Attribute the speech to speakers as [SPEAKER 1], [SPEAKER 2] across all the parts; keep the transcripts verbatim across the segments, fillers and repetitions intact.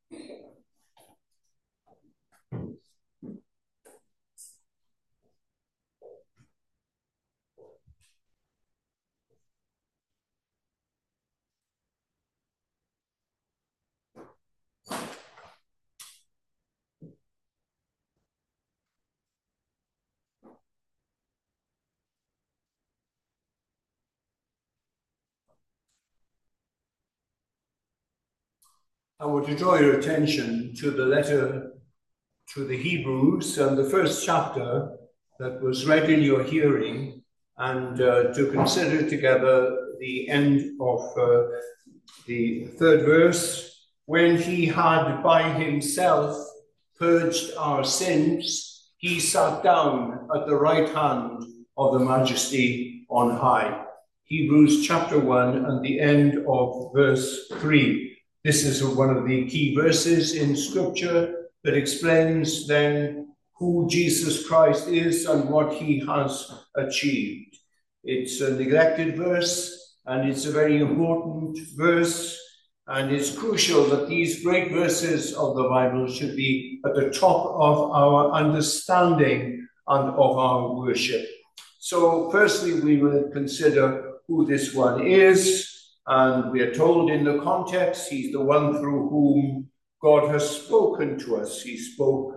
[SPEAKER 1] I want to draw your attention to the letter to the Hebrews and the first chapter that was read in your hearing, and uh, to consider together the end of uh, the third verse. When he had by himself purged our sins, he sat down at the right hand of the Majesty on high. Hebrews chapter one and the end of verse three. This is one of the key verses in Scripture that explains then who Jesus Christ is and what he has achieved. It's a neglected verse, and it's a very important verse, and it's crucial that these great verses of the Bible should be at the top of our understanding and of our worship. So firstly, we will consider who this one is. And we are told in the context, he's the one through whom God has spoken to us. He spoke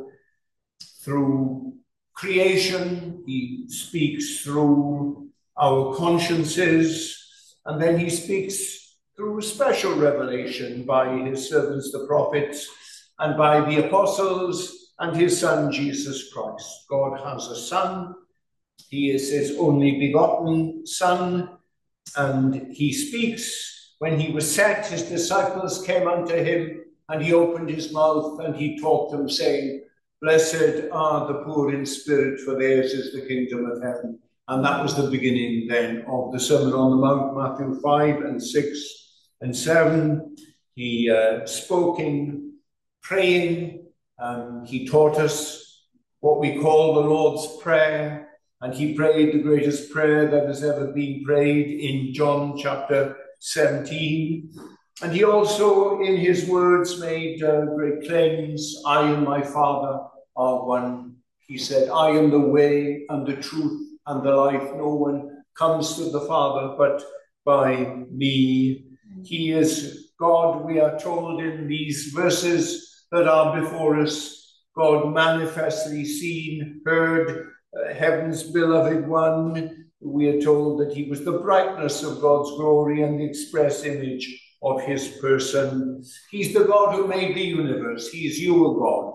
[SPEAKER 1] through creation, he speaks through our consciences, and then he speaks through special revelation by his servants, the prophets, and by the apostles and his son, Jesus Christ. God has a son. He is his only begotten son. And he speaks. When he was set, his disciples came unto him, and he opened his mouth, and he taught them, saying, Blessed are the poor in spirit, for theirs is the kingdom of heaven. And that was the beginning then of the Sermon on the Mount, Matthew five and six and seven. He uh, spoke in praying. Um, he taught us what we call the Lord's Prayer. And he prayed the greatest prayer that has ever been prayed in John chapter seventeen. And he also, in his words, made uh, great claims. I and my Father are one. He said, I am the way and the truth and the life. No one comes to the Father but by me. He is God, we are told in these verses that are before us. God manifestly seen, heard, Uh, heaven's beloved one. We are told that he was the brightness of God's glory and the express image of his person. He's the God who made the universe. He is your God.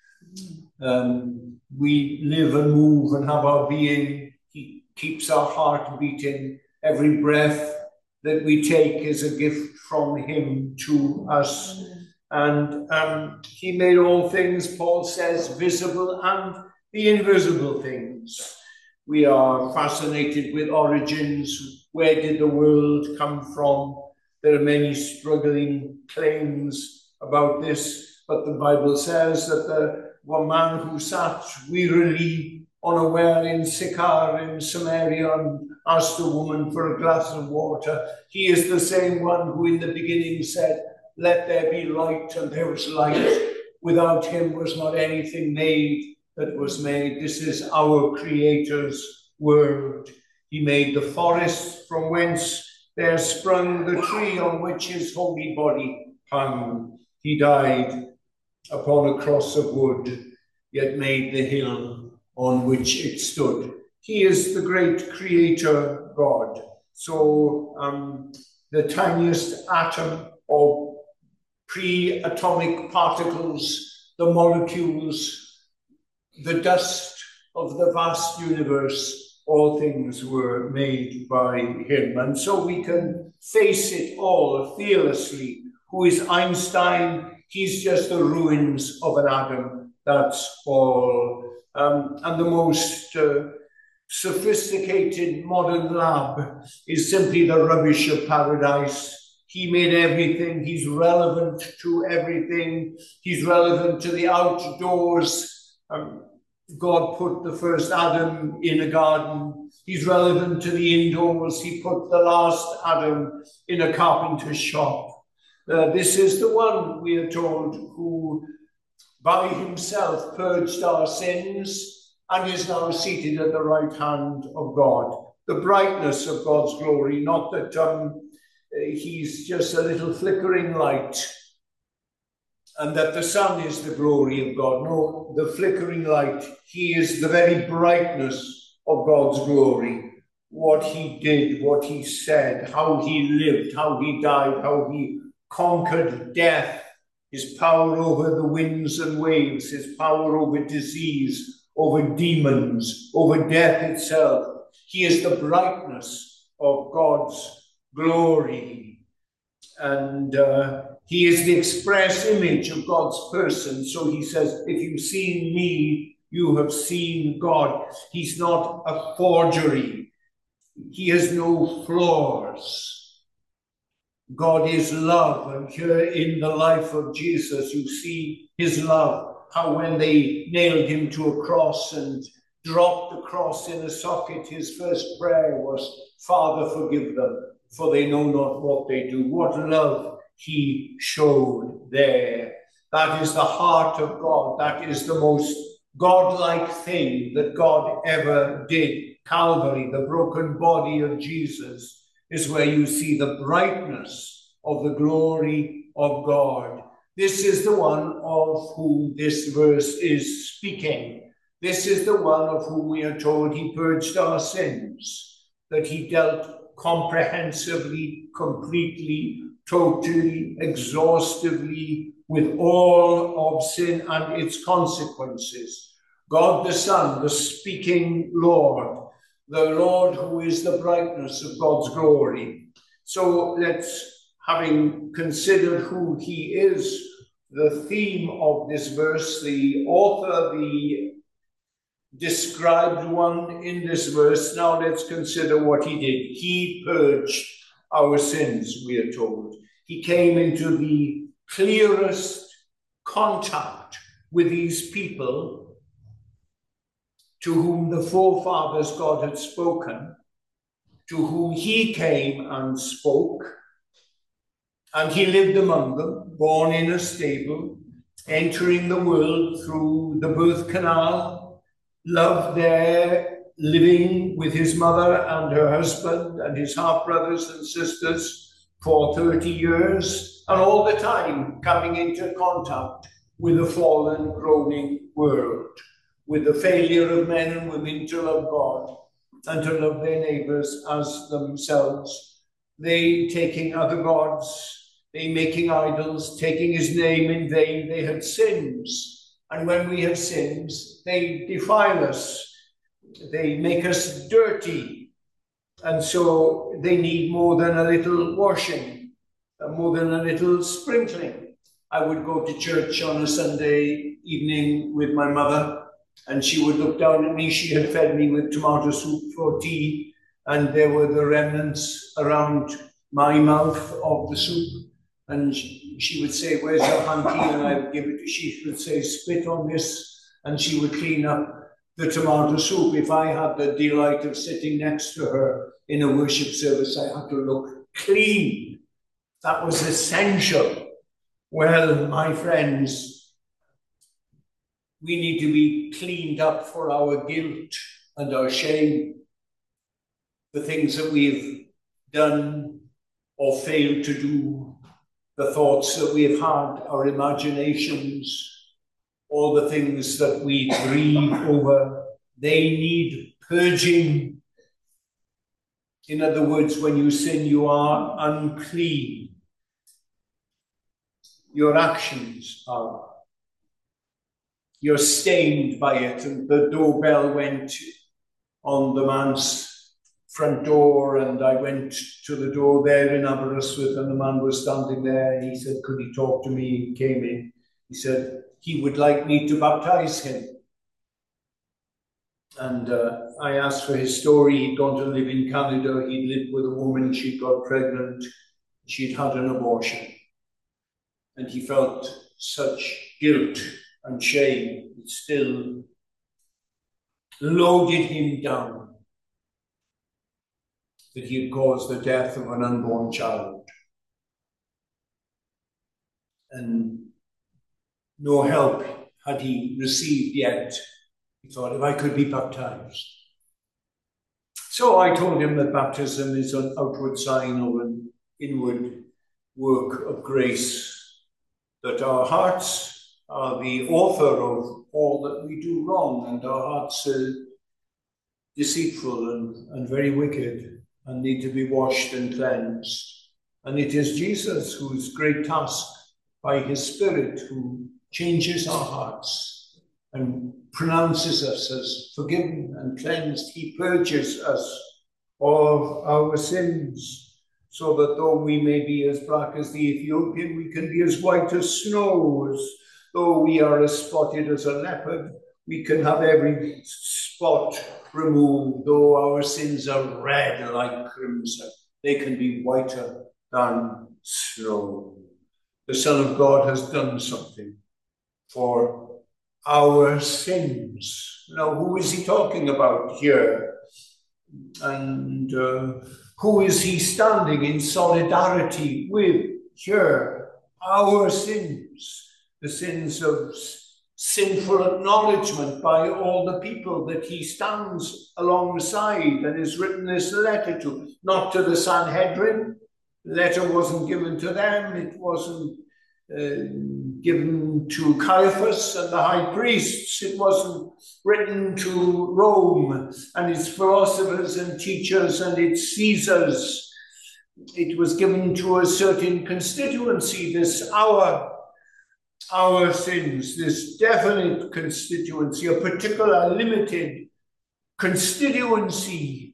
[SPEAKER 1] Um, we live and move and have our being. He keeps our heart beating. Every breath that we take is a gift from him to us. And um, he made all things, Paul says, visible and the invisible things. We are fascinated with origins. Where did the world come from? There are many struggling claims about this, but the Bible says that the one man who sat wearily on a well in Sychar in Samaria and asked a woman for a glass of water, he is the same one who in the beginning said, let there be light, and there was light. Without him was not anything made that was made. This is our Creator's word. He made the forest from whence there sprung the tree on which his holy body hung. He died upon a cross of wood, yet made the hill on which it stood. He is the great Creator God. So um, the tiniest atom of pre-atomic particles, the molecules, the dust of the vast universe, all things were made by him. And so we can face it all fearlessly. Who is Einstein? He's just the ruins of an atom. That's all. Um, and the most uh, sophisticated modern lab is simply the rubbish of paradise. He made everything. He's relevant to everything. He's relevant to the outdoors. Um, God put the first Adam in a garden. He's relevant to the indoors. He put the last Adam in a carpenter's shop. Uh, this is the one, we are told, who by himself purged our sins and is now seated at the right hand of God. The brightness of God's glory, not that um, he's just a little flickering light and that the sun is the glory of God. No, the flickering light, he is the very brightness of God's glory. What he did, what he said, how he lived, how he died, how he conquered death, his power over the winds and waves, his power over disease, over demons, over death itself. He is the brightness of God's glory. And uh, he is the express image of God's person. So he says, if you've seen me, you have seen God. He's not a forgery. He has no flaws. God is love, and here in the life of Jesus, you see his love, how when they nailed him to a cross and dropped the cross in a socket, his first prayer was, Father, forgive them, for they know not what they do. What love he showed there. That is the heart of God. That is the most godlike thing that God ever did. Calvary, the broken body of Jesus, is where you see the brightness of the glory of God. This is the one of whom this verse is speaking. This is the one of whom we are told he purged our sins, that he dealt comprehensively, completely, totally, exhaustively with all of sin and its consequences. God the Son, the speaking Lord, the Lord who is the brightness of God's glory. So let's, having considered who he is, the theme of this verse, the author, the described one in this verse, now let's consider what he did. He purged our sins, we are told. He came into the clearest contact with these people to whom the forefathers God had spoken, to whom he came and spoke, and he lived among them, born in a stable, entering the world through the birth canal, loved there, living with his mother and her husband and his half-brothers and sisters for thirty years, and all the time coming into contact with a fallen, groaning world, with the failure of men and women to love God and to love their neighbors as themselves. They taking other gods, they making idols, taking his name in vain. They had sins. And when we have sins, they defile us. They make us dirty. And so they need more than a little washing, more than a little sprinkling. I would go to church on a Sunday evening with my mother, and she would look down at me. She had fed me with tomato soup for tea, and there were the remnants around my mouth of the soup. And she, she would say, where's your hanky? And I would give it to, she would say, spit on this, and she would clean up the tomato soup. If I had the delight of sitting next to her in a worship service, I had to look clean. That was essential. Well, my friends, we need to be cleaned up for our guilt and our shame, the things that we've done or failed to do, the thoughts that we've had, our imaginations, all the things that we grieve over. They need purging. In other words, when you sin, you are unclean. Your actions are. You're stained by it. And the doorbell went on the man's front door, and I went to the door there in Aberystwyth, and the man was standing there, and he said, could he talk to me? He came in. He said he would like me to baptize him. And uh, I asked for his story. He'd gone to live in Canada. He'd lived with a woman. She got pregnant. She'd had an abortion. And he felt such guilt and shame. It still loaded him down that he had caused the death of an unborn child. and no help had he received yet. He thought, if I could be baptized. So I told him that baptism is an outward sign of an inward work of grace, that our hearts are the author of all that we do wrong, and our hearts are deceitful and, and very wicked and need to be washed and cleansed. And it is Jesus whose great task by his Spirit who changes our hearts and pronounces us as forgiven and cleansed. He purges us of our sins, so that though we may be as black as the Ethiopian, we can be as white as snow. As though we are as spotted as a leopard, we can have every spot removed. Though our sins are red like crimson, they can be whiter than snow. The Son of God has done something for our sins. Now, who is he talking about here? And uh, who is he standing in solidarity with here? Our sins, the sins of sinful acknowledgement by all the people that he stands alongside and has written this letter to, not to the Sanhedrin. The letter wasn't given to them, it wasn't uh, given to Caiaphas and the high priests, it wasn't written to Rome and its philosophers and teachers and its Caesars. It was given to a certain constituency, this our, our sins, this definite constituency, a particular limited constituency.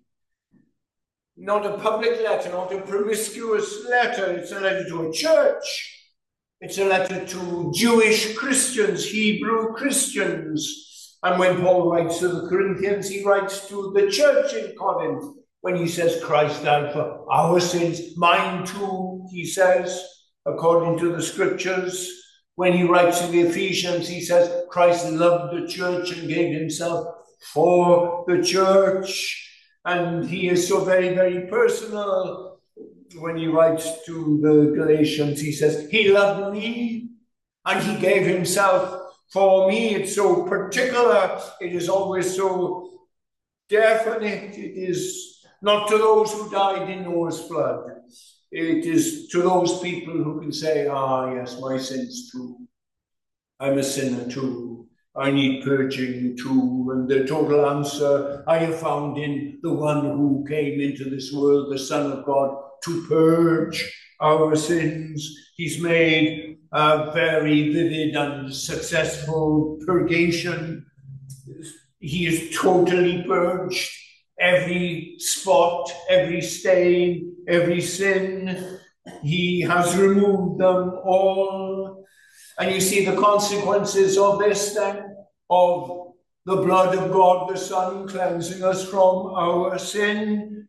[SPEAKER 1] Not a public letter, not a promiscuous letter. It's a letter to a church. It's a letter to Jewish Christians, Hebrew Christians. And when Paul writes to the Corinthians, he writes to the church in Corinth. When he says Christ died for our sins, mine too, he says, according to the scriptures. When he writes to the Ephesians, he says Christ loved the church and gave himself for the church. And he is so very, very personal. When he writes to the Galatians, he says, he loved me and he gave himself for me. It's so particular. It is always so definite. It is not to those who died in Noah's flood. It is to those people who can say, ah, yes, my sins too. I'm a sinner too. I need purging too, and the total answer I have found in the one who came into this world, the Son of God, to purge our sins. He's made a very vivid and successful purgation. He is totally purged. Every spot, every stain, every sin, he has removed them all. And you see the consequences of this then, of the blood of God the Son cleansing us from our sin.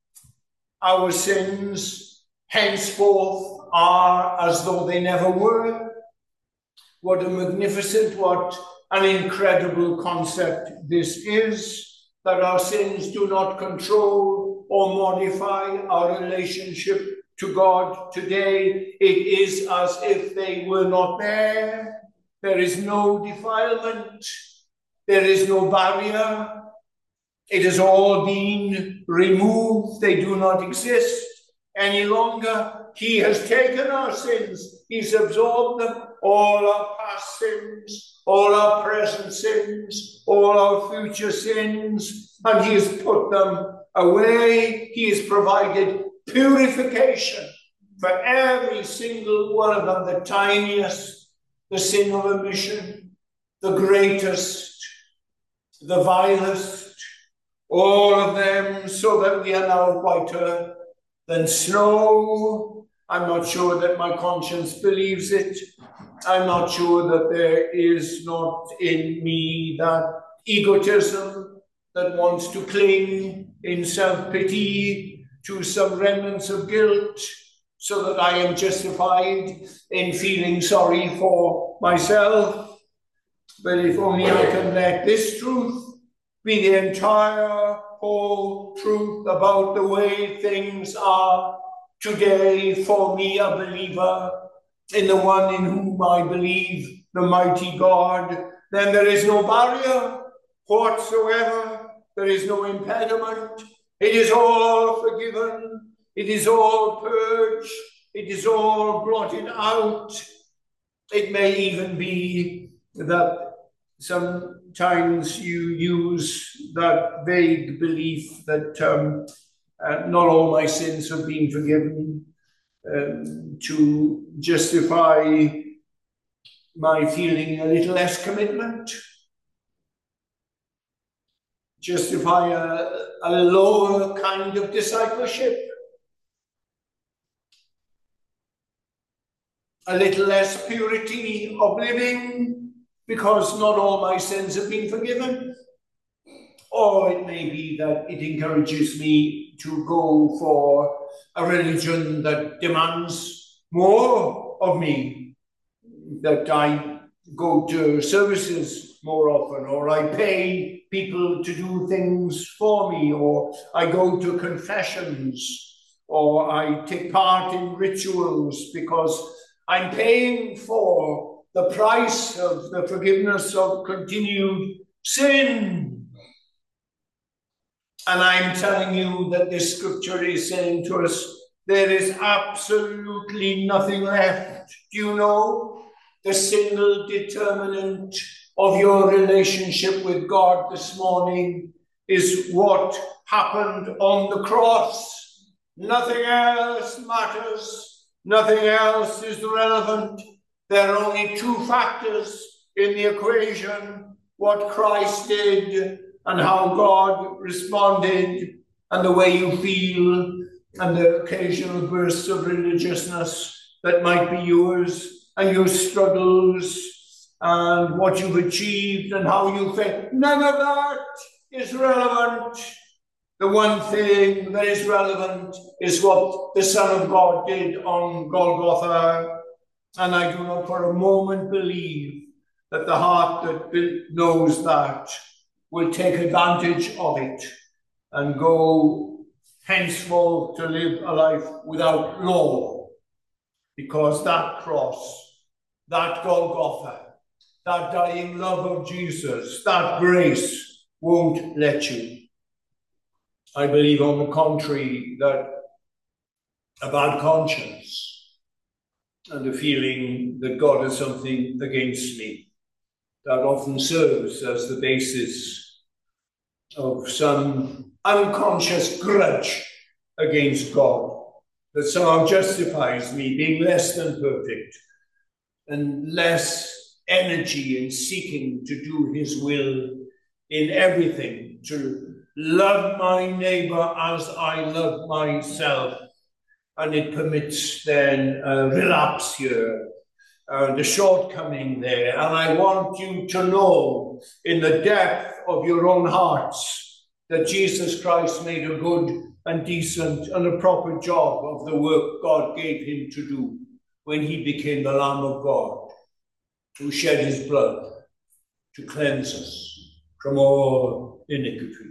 [SPEAKER 1] Our sins henceforth are as though they never were. What a magnificent, what an incredible concept this is, that our sins do not control or modify our relationship to God today. It is as if they were not there. There is no defilement. There is no barrier. It has all been removed. They do not exist any longer. He has taken our sins. He's absorbed them, all our past sins, all our present sins, all our future sins, and he has put them away. He has provided purification for every single one of them, the tiniest, the sin of omission, the greatest, the vilest, all of them, so that we are now whiter than snow. I'm not sure that my conscience believes it. I'm not sure that there is not in me that egotism that wants to cling in self-pity to some remnants of guilt, so that I am justified in feeling sorry for myself. But if only I can let this truth be the entire whole truth about the way things are today for me, a believer, in the one in whom I believe, the mighty God, then there is no barrier whatsoever. There is no impediment. It is all forgiven. It is all purged. It is all blotted out. It may even be that sometimes you use that vague belief that um, uh, not all my sins have been forgiven um, to justify my feeling a little less commitment, justify a, a lower kind of discipleship, a little less purity of living, because not all my sins have been forgiven. Or it may be that it encourages me to go for a religion that demands more of me, that I go to services more often, or I pay people to do things for me, or I go to confessions, or I take part in rituals because I'm paying for the price of the forgiveness of continued sin. And I'm telling you that this scripture is saying to us, there is absolutely nothing left. Do you know the single determinant of your relationship with God this morning is what happened on the cross? Nothing else matters. Nothing else is relevant. There are only two factors in the equation: what Christ did and how God responded, and the way you feel, and the occasional bursts of religiousness that might be yours, and your struggles, and what you've achieved, and how you feel. None of that is relevant. The one thing that is relevant is what the Son of God did on Golgotha. And I do not for a moment believe that the heart that knows that will take advantage of it and go henceforth to live a life without law. Because that cross, that Golgotha, that dying love of Jesus, that grace won't let you. I believe, on the contrary, that a bad conscience and the feeling that God has something against me, that often serves as the basis of some unconscious grudge against God, that somehow justifies me being less than perfect and less energy in seeking to do his will in everything, to love my neighbor as I love myself. And it permits then a relapse here, uh, the shortcoming there. And I want you to know in the depth of your own hearts that Jesus Christ made a good and decent and a proper job of the work God gave him to do when he became the Lamb of God, who shed his blood to cleanse us from all iniquity.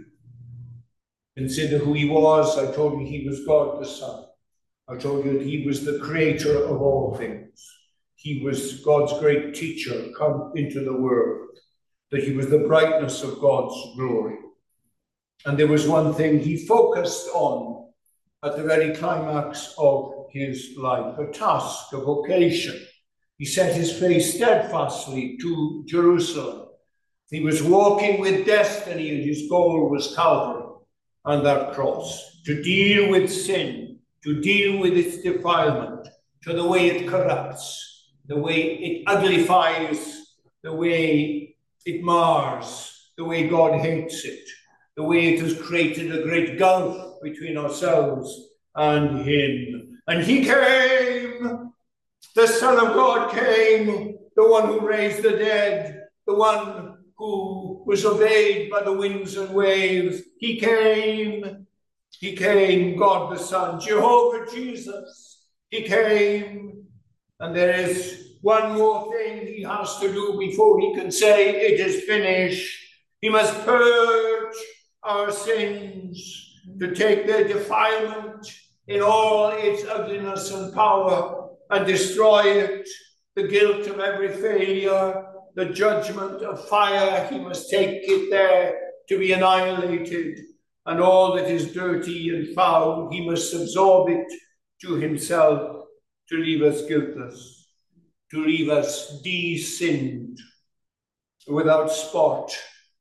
[SPEAKER 1] Consider who he was. I told you he was God the Son. I told you that he was the creator of all things. He was God's great teacher come into the world, that he was the brightness of God's glory. And there was one thing he focused on at the very climax of his life, a task, a vocation. He set his face steadfastly to Jerusalem. He was walking with destiny, and his goal was Calvary and that cross, to deal with sin, to deal with its defilement, to the way it corrupts, the way it uglifies, the way it mars, the way God hates it, the way it has created a great gulf between ourselves and him. And he came, the Son of God came, the one who raised the dead, the one who was obeyed by the winds and waves. He came, he came, God the Son, Jehovah Jesus. He came, and there is one more thing he has to do before he can say it is finished. He must purge our sins, to take their defilement in all its ugliness and power and destroy it, the guilt of every failure, the judgment of fire. He must take it there to be annihilated, and all that is dirty and foul, he must absorb it to himself to leave us guiltless, to leave us de-sinned, without spot,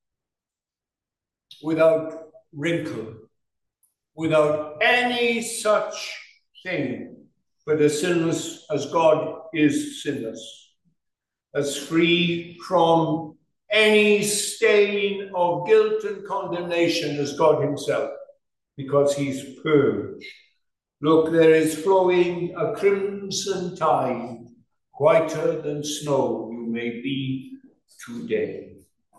[SPEAKER 1] without wrinkle, without any such thing, but as sinless as God is sinless, as free from any stain of guilt and condemnation as God himself, because he's purged. Look, there is flowing a crimson tide, whiter than snow you may be today.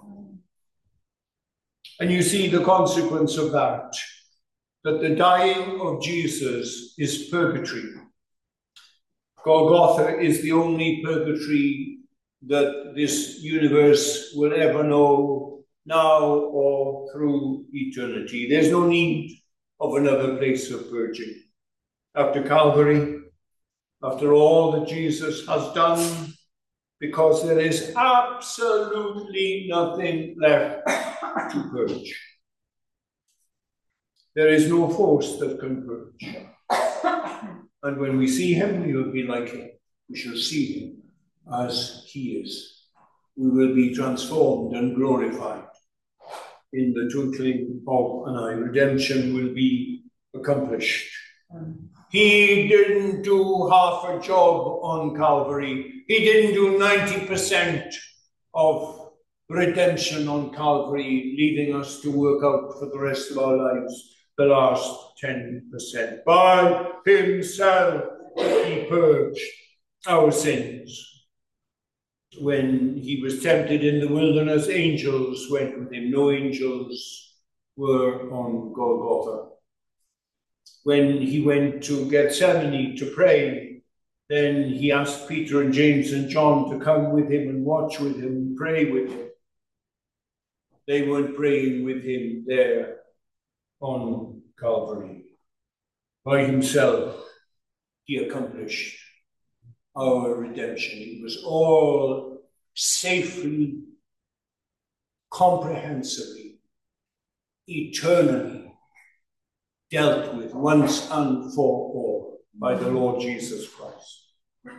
[SPEAKER 1] And you see the consequence of that, that the dying of Jesus is purgatory. Golgotha is the only purgatory that this universe will ever know, now or through eternity. There's no need of another place of purging. After Calvary, after all that Jesus has done, because there is absolutely nothing left to purge. There is no force that can purge. And when we see him, we will be like him. We shall see him as he is. We will be transformed and glorified. In the twinkling of an eye, redemption will be accomplished. He didn't do half a job on Calvary. He didn't do ninety percent of redemption on Calvary, leaving us to work out for the rest of our lives the last ten percent. By himself, he purged our sins. When he was tempted in the wilderness, angels went with him. No angels were on Golgotha. When he went to Gethsemane to pray, then he asked Peter and James and John to come with him and watch with him and pray with him. They weren't praying with him there on Calvary. By himself, he accomplished our redemption. It was all safely, comprehensively, eternally dealt with once and for all by the Lord Jesus Christ.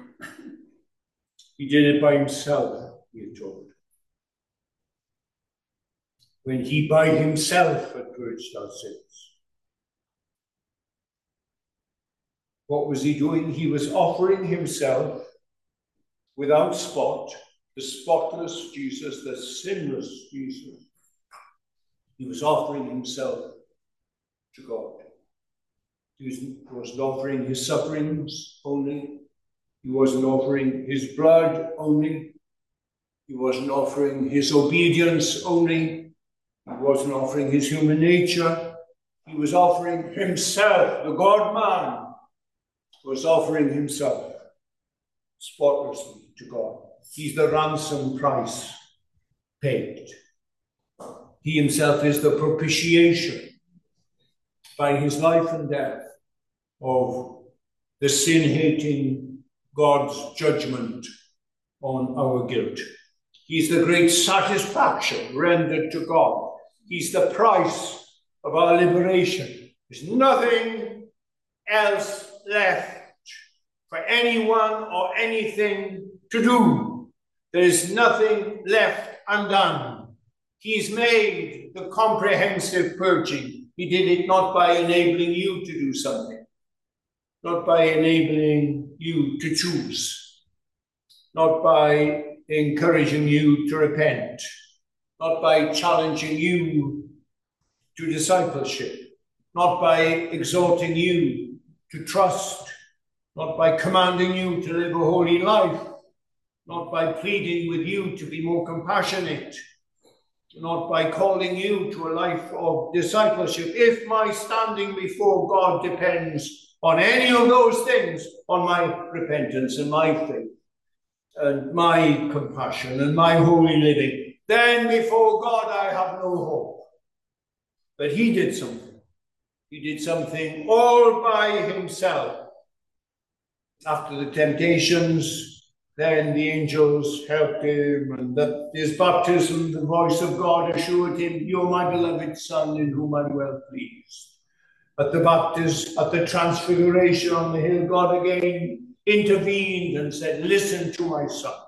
[SPEAKER 1] He did it by himself, we are told. When he by himself had purged our sins. What was he doing? He was offering himself without spot, the spotless Jesus, the sinless Jesus. He was offering himself to God. He wasn't offering his sufferings only. He wasn't offering his blood only. He wasn't offering his obedience only. He wasn't offering his human nature. He was offering himself. The God-man was offering himself spotlessly to God. He's the ransom price paid. He himself is the propitiation by his life and death of the sin-hating God's judgment on our guilt. He's the great satisfaction rendered to God. He's the price of our liberation. There's nothing else left for anyone or anything to do. There is nothing left undone. He's made the comprehensive purging. He did it not by enabling you to do something, not by enabling you to choose, not by encouraging you to repent, not by challenging you to discipleship, not by exhorting you to trust, not by commanding you to live a holy life, not by pleading with you to be more compassionate, not by calling you to a life of discipleship. If my standing before God depends on any of those things, on my repentance and my faith and my compassion and my holy living, then before God I have no hope. But he did something. He did something all by himself. After the temptations, then the angels helped him, and that his baptism, the voice of God assured him, "You are my beloved Son, in whom I'm well pleased." At the baptism, at the transfiguration on the hill, God again intervened and said, "Listen to my Son."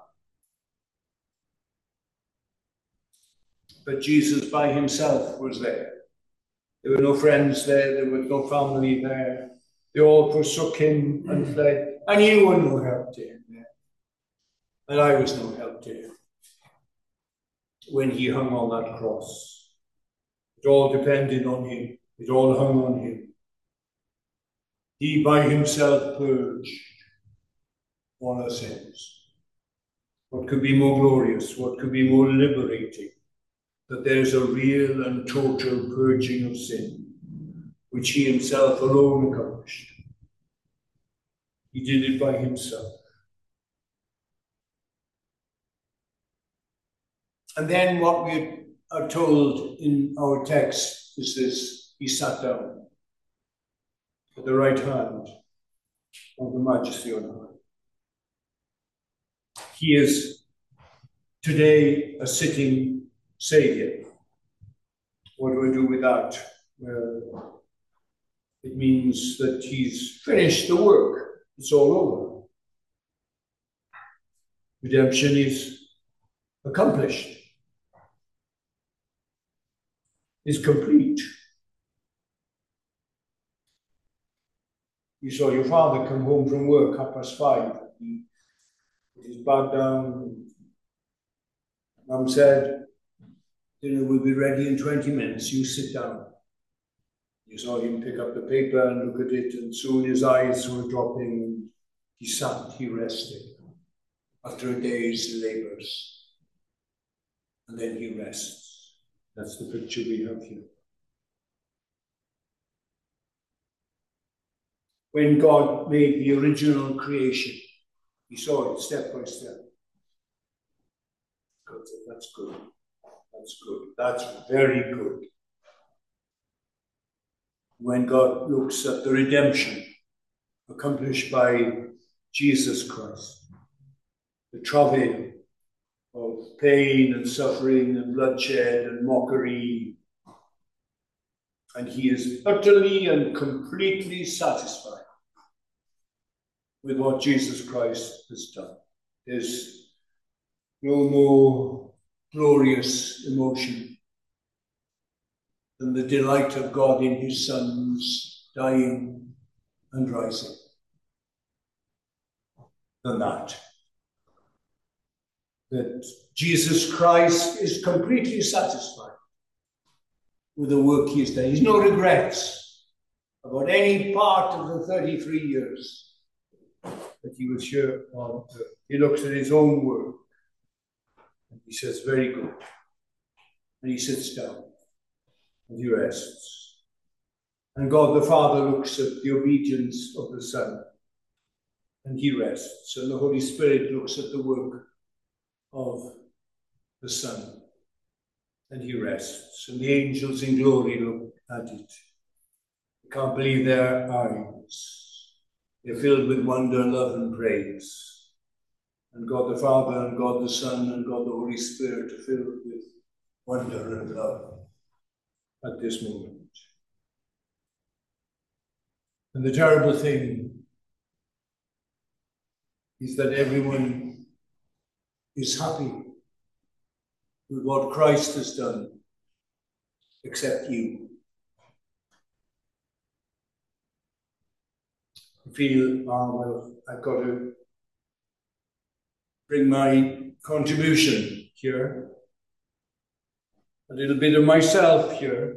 [SPEAKER 1] But Jesus by himself was there. There were no friends there, there was no family there. They all forsook him and fled, and you were no help to him there. And I was no help to him when he hung on that cross. It all depended on him. It all hung on him. He by himself purged all our sins. What could be more glorious? What could be more liberating? That there's a real and total purging of sin, which he himself alone accomplished. He did it by himself. And then what we are told in our text is this: he sat down at the right hand of the Majesty on high. He is today a sitting Saviour. What do I do with that? Well, it means that he's finished the work. It's all over. Redemption is accomplished. Is complete. You saw your father come home from work half past five. He put his bag down. Mum said, "Dinner will be ready in twenty minutes. You sit down." You saw him pick up the paper and look at it, and soon his eyes were dropping, and he sat, he rested after a day's labours. And then he rests. That's the picture we have here. When God made the original creation, he saw it step by step. God said, "That's good. That's good. That's very good." When God looks at the redemption accomplished by Jesus Christ, the travail of pain and suffering and bloodshed and mockery, and he is utterly and completely satisfied with what Jesus Christ has done. There's no more glorious emotion than the delight of God in his Son's dying and rising. Than that. That Jesus Christ is completely satisfied with the work he has done. He's no regrets about any part of the thirty-three years that he was here on earth. He looks at his own work and he says, "Very good." And he sits down and he rests. And God the Father looks at the obedience of the Son and he rests. And the Holy Spirit looks at the work of the Son and he rests. And the angels in glory look at it. They can't believe their eyes. They're filled with wonder, love, and praise. And God the Father and God the Son and God the Holy Spirit are filled with wonder and love at this moment. And the terrible thing is that everyone is happy with what Christ has done, except you. You feel, ah, well, I've got to bring my contribution here, a little bit of myself here,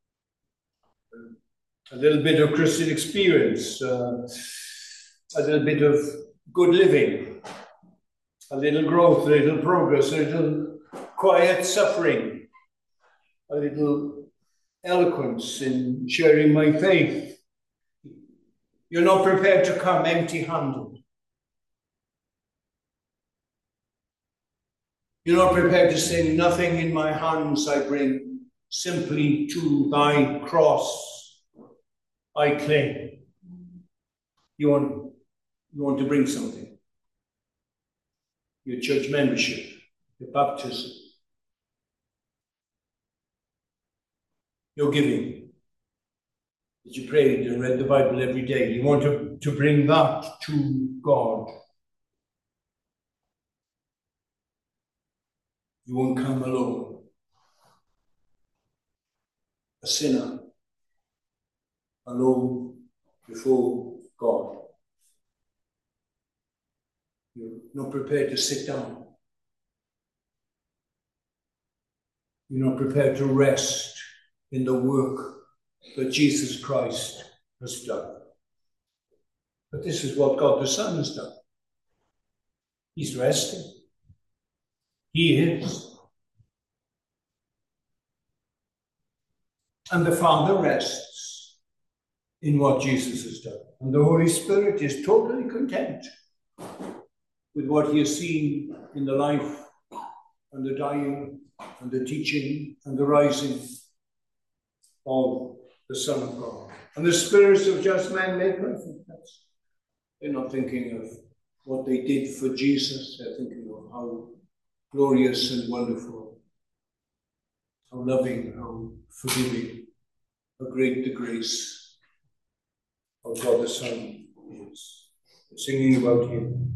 [SPEAKER 1] a little bit of Christian experience, uh, a little bit of good living, a little growth, a little progress, a little quiet suffering, a little eloquence in sharing my faith. You're not prepared to come empty-handed. You're not prepared to say, "Nothing in my hands I bring, simply to thy cross I claim. You want, you want to bring something. Your church membership, your baptism, your giving. That you prayed and read the Bible every day. You want to, to bring that to God. You won't come alone. A sinner, alone before God. You're not prepared to sit down. You're not prepared to rest in the work that Jesus Christ has done. But this is what God the Son has done. He's resting. He is. And the Father rests in what Jesus has done. And the Holy Spirit is totally content with what he has seen in the life and the dying and the teaching and the rising of the Son of God. And the spirits of just men make nothing. They're not thinking of what they did for Jesus. They're thinking of how glorious and wonderful, how loving, how forgiving, how great the grace of God the Son is. They're singing about him.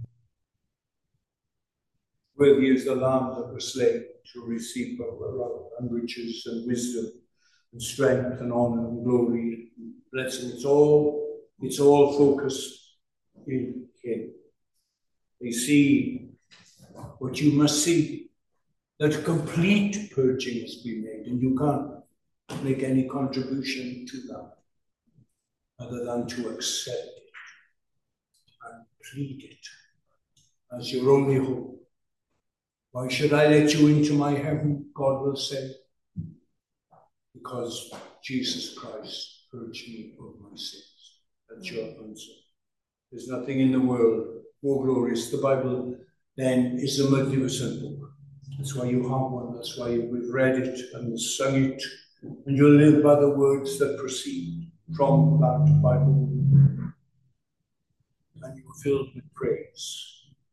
[SPEAKER 1] Worthy is the Lamb that was slain to receive power and riches and wisdom and strength and honor and glory and blessing. It's all, it's all focused in him. They see what you must see, that a complete purging must be made, and you can't make any contribution to that other than to accept it and plead it as your only hope. Why should I let you into my heaven? God will say, because Jesus Christ purged me of my sins. That's your answer. There's nothing in the world more glorious. The Bible then is a magnificent book. That's why you have one. That's why we've read it and sung it. And you'll live by the words that proceed from that Bible. And you're filled with praise.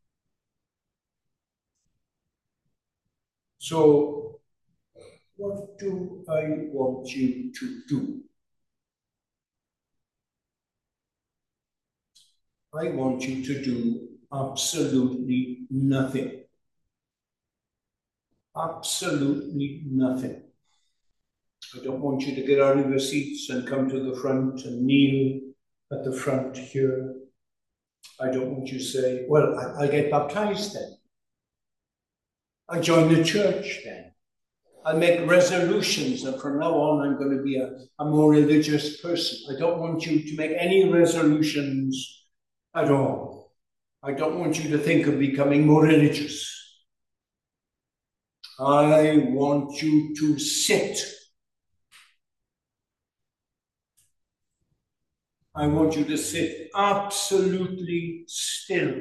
[SPEAKER 1] So, what do I want you to do? I want you to do absolutely nothing. Absolutely nothing. I don't want you to get out of your seats and come to the front and kneel at the front here. I don't want you to say, well, I, I'll get baptized then. I'll join the church then. I'll make resolutions that from now on I'm going to be a, a more religious person. I don't want you to make any resolutions at all. I don't want you to think of becoming more religious. I want you to sit. I want you to sit absolutely still.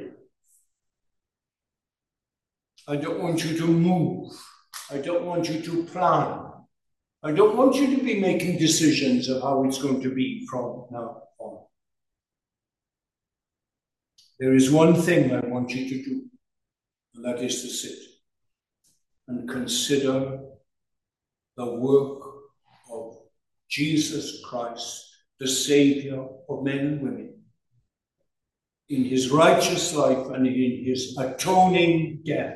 [SPEAKER 1] I don't want you to move. I don't want you to plan. I don't want you to be making decisions of how it's going to be from now on. There is one thing I want you to do, and that is to sit and consider the work of Jesus Christ, the Savior of men and women, in his righteous life and in his atoning death.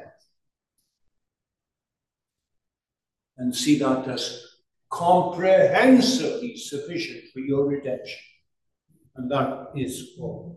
[SPEAKER 1] And see that as comprehensively sufficient for your redemption. And that is all.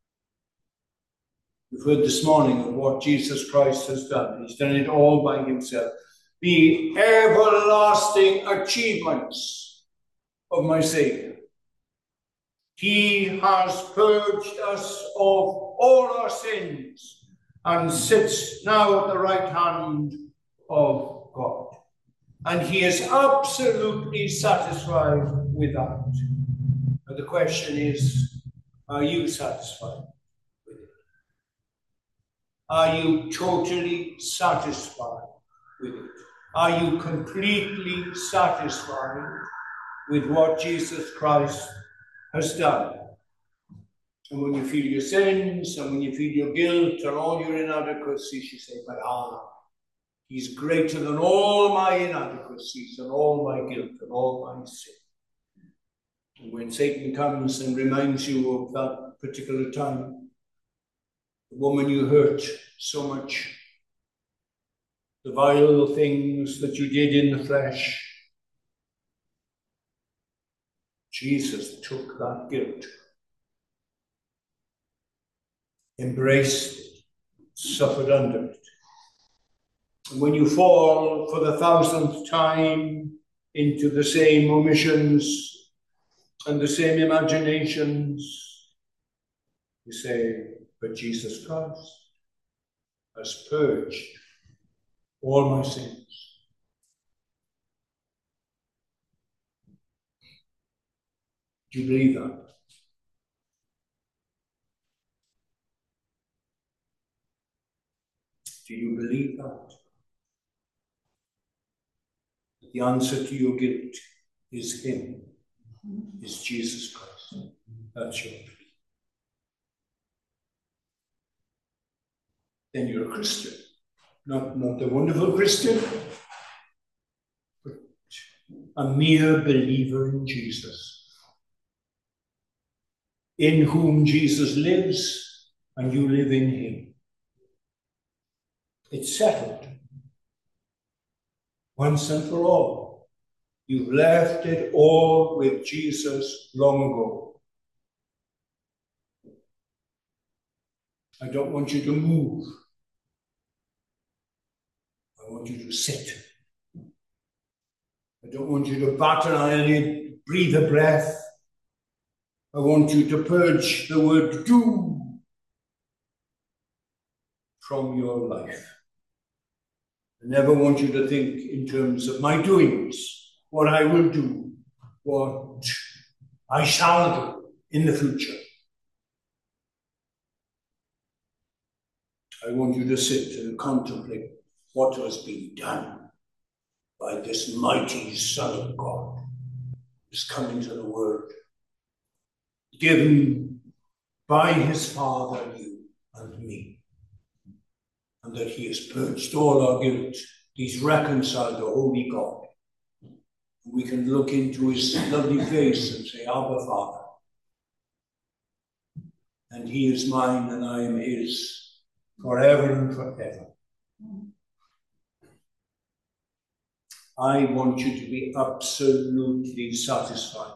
[SPEAKER 1] We've heard this morning of what Jesus Christ has done. He's done it all by himself. The everlasting achievements of my Savior. He has purged us of all our sins and sits now at the right hand of God. And he is absolutely satisfied with that. And the question is, are you satisfied with it? Are you totally satisfied with it? Are you completely satisfied with what Jesus Christ has done. And when you feel your sins, and when you feel your guilt and all your inadequacies, you say, but ah, he's greater than all my inadequacies and all my guilt and all my sin. And when Satan comes and reminds you of that particular time, the woman you hurt so much, the vile things that you did in the flesh, Jesus took that guilt, embraced it, suffered under it. And when you fall for the thousandth time into the same omissions and the same imaginations, you say, but Jesus Christ has purged all my sins. Do you believe that? Do you believe that? The answer to your guilt is him, is Jesus Christ. That's your belief. Then you're a Christian. Not, not a wonderful Christian, but a mere believer in Jesus, in whom Jesus lives and you live in him. It's settled. Once and for all. You've left it all with Jesus long ago. I don't want you to move. I want you to sit. I don't want you to bat an eyelid, breathe a breath. I want you to purge the word do from your life. I never want you to think in terms of my doings, what I will do, what I shall do in the future. I want you to sit and contemplate what has been done by this mighty Son of God who's come into the world, given by his Father, you and me, and that he has purged all our guilt. He's reconciled the holy God. We can look into his lovely face and say, Abba, Father. And he is mine and I am his forever and forever. I want you to be absolutely satisfied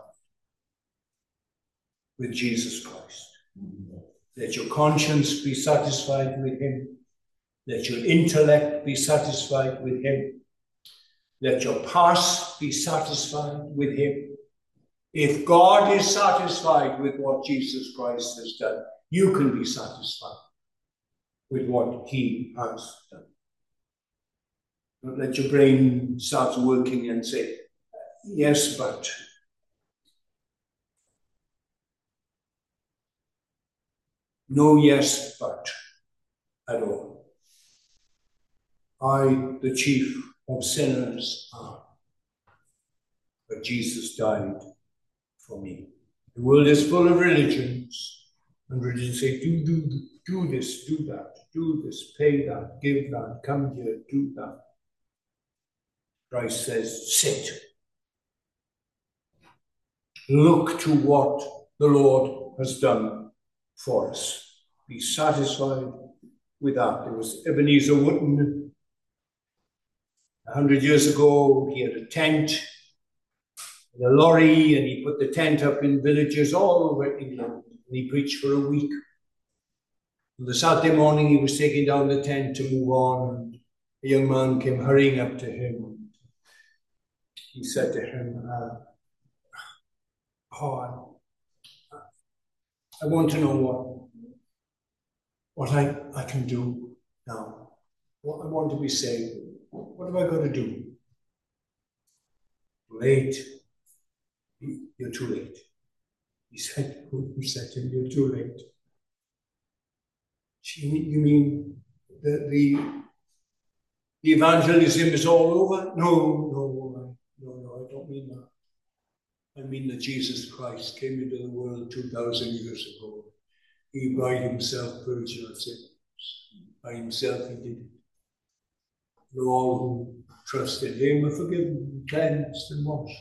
[SPEAKER 1] with Jesus Christ. Let your conscience be satisfied with him. Let your intellect be satisfied with him. Let your past be satisfied with him. If God is satisfied with what Jesus Christ has done, you can be satisfied with what he has done. Don't let your brain start working and say, yes, but. No yes, but at all. I, the chief of sinners, am. But Jesus died for me. The world is full of religions, and religions say, do, do, do this, do that, do this, pay that, give that, come here, do that. Christ says, sit. Look to what the Lord has done for us. Be satisfied with that. There was Ebenezer Wooten. A hundred years ago, he had a tent, a lorry, and he put the tent up in villages all over England. And he preached for a week. On the Saturday morning, he was taking down the tent to move on. And a young man came hurrying up to him. He said to him, uh, oh, I, I want to know what, what I, I can do now. What I want to be saved. What have I got to do? Late. You're too late. He said, who said to him, you're too late? You mean the, the, the evangelism is all over? No, no, no, no, I don't mean that. I mean that Jesus Christ came into the world two thousand years ago. He by himself purged our sins. By himself he did it. For all who trust in him are forgiven, cleansed, and washed.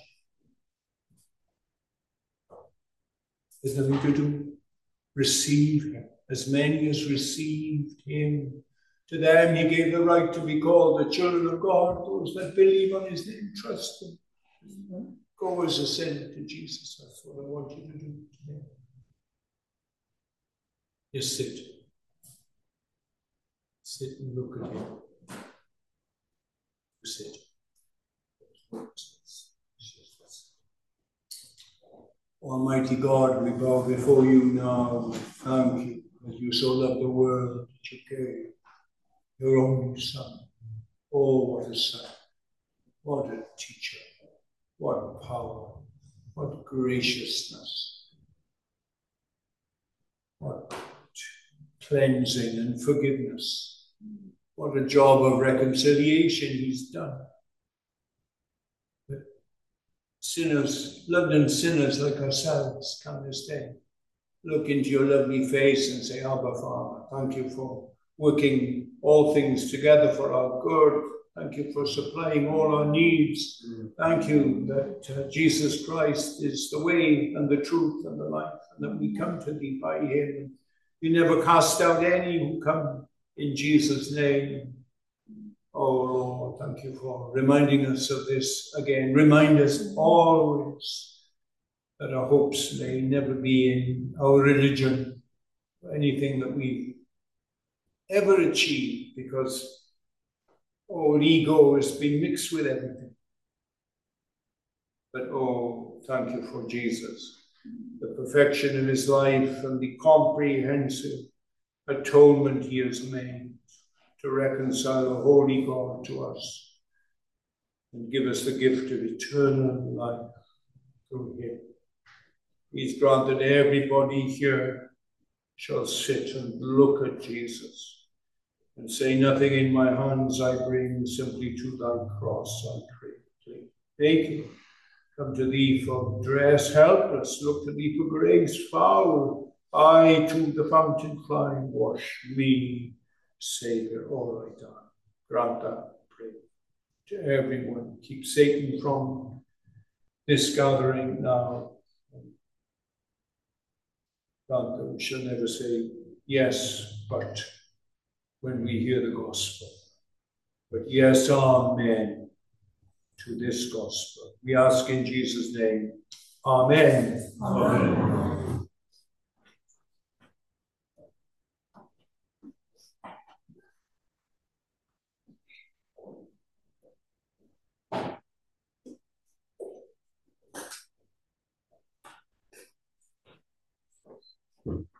[SPEAKER 1] There's nothing to do. Receive him. As many as received him, to them he gave the right to be called the children of God, those that believe on his name, trust him. Go as a sinner to Jesus. That's what I want you to do today. Just sit. Sit and look at him. Sit. Almighty God, we bow before you now. Thank you that you so loved the world that you gave your only Son. Oh, what a Son. What a teacher. What power. What graciousness. What cleansing and forgiveness. What a job of reconciliation he's done. But sinners, London sinners like ourselves, can this day look into your lovely face and say, Abba, Father, thank you for working all things together for our good. Thank you for supplying all our needs. Thank you that uh, Jesus Christ is the way and the truth and the life, and that we come to thee by him. You never cast out any who come in Jesus' name. Oh Lord, thank you for reminding us of this again. Remind us always that our hopes may never be in our religion or anything that we ever achieve, because our ego has been mixed with everything. But oh, thank you for Jesus, the perfection of his life and the comprehensive atonement he has made to reconcile the holy God to us and give us the gift of eternal life through him. He's granted everybody here shall sit and look at Jesus and say, nothing in my hands I bring, simply to thy cross I pray. Take it. Come to thee for dress, helpless, look to thee for grace, foul. I to the fountain climb, wash me, Saviour, all I done. Grant that, pray, to everyone. Keep Satan from this gathering now. Grant that we shall never say yes, but when we hear the gospel. But yes, amen to this gospel. We ask in Jesus' name. Amen. Amen. Amen.